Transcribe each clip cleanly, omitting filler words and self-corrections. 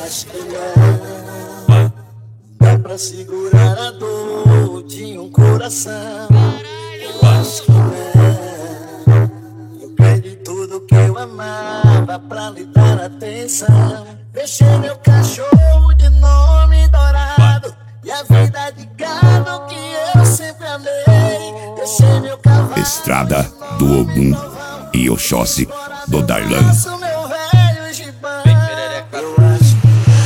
acho que não dá pra segurar a dor de um coração. Eu acho que não. Eu perdi tudo que eu amava pra lhe dar atenção. Deixei meu cachorro de nome dourado e a vida de gado que eu sempre amei. Deixei meu cavalo Estrada do Ogum e Oxóssi do Darlan. meu velho gibão. Eu acho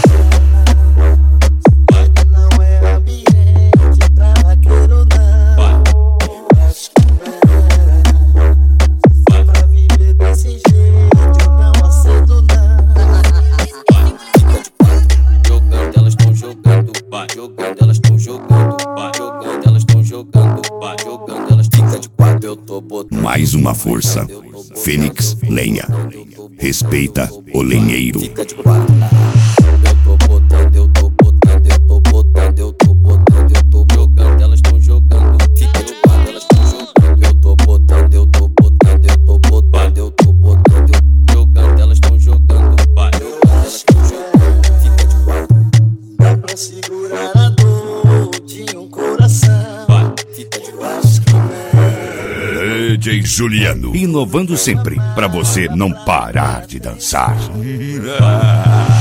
que não é ambiente pra vaqueiro não. Eu acho que não, pra viver desse jeito eu não aceito não. Jogando, elas tão jogando, jogando, elas tão jogando, jogando, elas tão jogando, jogando, elas fica de quatro, eu tô botando. Mais uma força. Fênix Lenha. Respeita o lenheiro. Fica de quatro. Eu tô botando, eu tô botando, eu tô botando, eu tô botando, eu tô jogando, elas tão jogando. Fica de quatro, elas tão jogando. Eu tô botando, eu tô botando, eu tô botando, eu tô botando, jogando, elas tão jogando. Jogando, elas tão jogando. Fica de quatro. Dá pra segurar a dor de um coração. Fica de Eu quatro. acho que não. DJ Juliano. Inovando sempre pra você não parar de dançar.